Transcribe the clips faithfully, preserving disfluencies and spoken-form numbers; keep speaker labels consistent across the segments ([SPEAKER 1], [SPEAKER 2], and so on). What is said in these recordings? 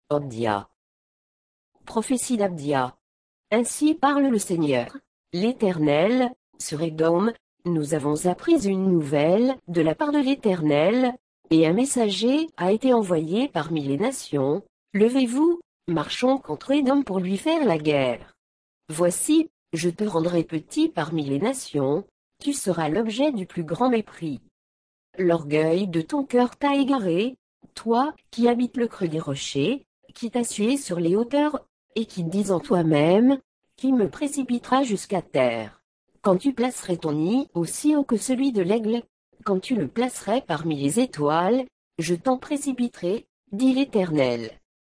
[SPEAKER 1] Obdia. Prophétie d'Abdia. Ainsi parle le Seigneur, l'Éternel, sur Édom, nous avons appris une nouvelle de la part de l'Éternel, et un messager a été envoyé parmi les nations. Levez-vous, marchons contre Édom pour lui faire la guerre. Voici, je te rendrai petit parmi les nations, tu seras l'objet du plus grand mépris. L'orgueil de ton cœur t'a égaré, toi, qui habites le creux des rochers, qui t'as sué sur les hauteurs, et qui dis en toi-même, qui me précipitera jusqu'à terre. Quand tu placerais ton nid aussi haut que celui de l'aigle, quand tu le placerais parmi les étoiles, je t'en précipiterai, dit l'Éternel.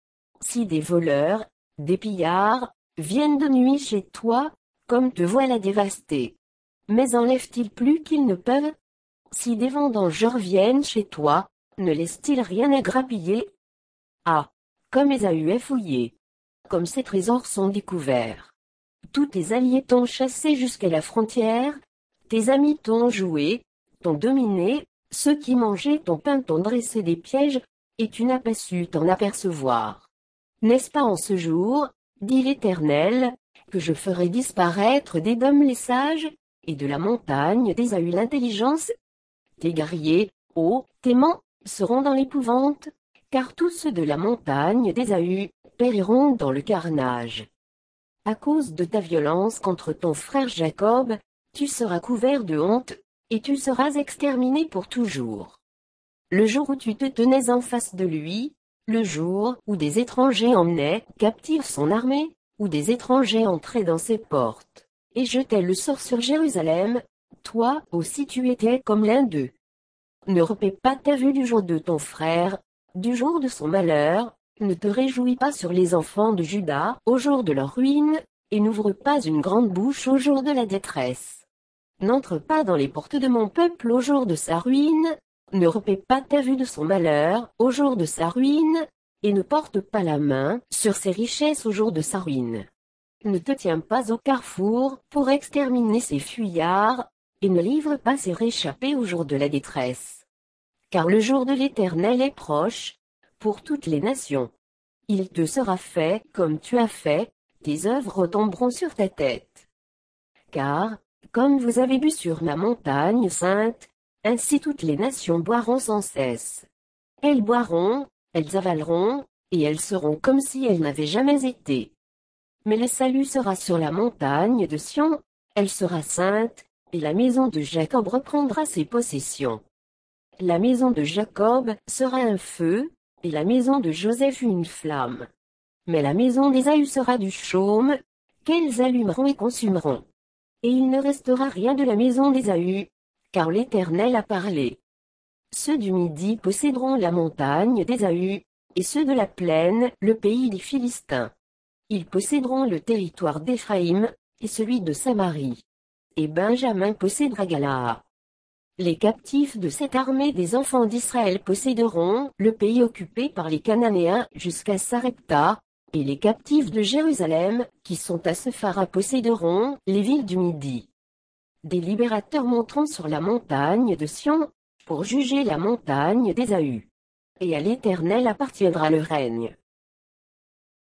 [SPEAKER 1] Si des voleurs, des pillards, viennent de nuit chez toi, comme te voilà dévasté. Mais enlèvent-ils plus qu'ils ne peuvent? Si des vendangeurs viennent chez toi, ne laissent-ils rien à grappiller? Ah! Comme Ésaü est fouillé. Comme ses trésors sont découverts. Tous tes alliés t'ont chassé jusqu'à la frontière, tes amis t'ont joué, t'ont dominé, ceux qui mangeaient ton pain t'ont dressé des pièges, et tu n'as pas su t'en apercevoir. N'est-ce pas en ce jour, dit l'Éternel, que je ferai disparaître d'Édom les sages, et de la montagne d'Ésaü l'intelligence? Tes guerriers, ô Téman, seront dans l'épouvante, car tous ceux de la montagne d'Ésaü périront dans le carnage. À cause de ta violence contre ton frère Jacob, tu seras couvert de honte, et tu seras exterminé pour toujours. Le jour où tu te tenais en face de lui, le jour où des étrangers emmenaient captifs son armée, où des étrangers entraient dans ses portes, et jetaient le sort sur Jérusalem, toi aussi tu étais comme l'un d'eux. Ne repais pas ta vue du jour de ton frère, du jour de son malheur, ne te réjouis pas sur les enfants de Juda au jour de leur ruine, et n'ouvre pas une grande bouche au jour de la détresse. N'entre pas dans les portes de mon peuple au jour de sa ruine, ne repais pas ta vue de son malheur au jour de sa ruine, et ne porte pas la main sur ses richesses au jour de sa ruine. Ne te tiens pas au carrefour pour exterminer ses fuyards, et ne livre pas ses réchappés au jour de la détresse. Car le jour de l'Éternel est proche, pour toutes les nations. Il te sera fait comme tu as fait, tes œuvres retomberont sur ta tête. Car, comme vous avez bu sur ma montagne sainte, ainsi toutes les nations boiront sans cesse. Elles boiront, elles avaleront, et elles seront comme si elles n'avaient jamais été. Mais le salut sera sur la montagne de Sion, elle sera sainte, et la maison de Jacob reprendra ses possessions. La maison de Jacob sera un feu, et la maison de Joseph une flamme. Mais la maison d'Ésaü sera du chaume, qu'elles allumeront et consumeront. Et il ne restera rien de la maison d'Ésaü, car l'Éternel a parlé. Ceux du Midi posséderont la montagne d'Ésaü, et ceux de la plaine le pays des Philistins. Ils posséderont le territoire d'Éphraïm, et celui de Samarie. Et Benjamin possédera Galaad. Les captifs de cette armée des enfants d'Israël posséderont le pays occupé par les Cananéens jusqu'à Sarepta, et les captifs de Jérusalem, qui sont à Sephara posséderont les villes du Midi. Des libérateurs monteront sur la montagne de Sion, pour juger la montagne d'Ésaü. Et à l'Éternel appartiendra le règne.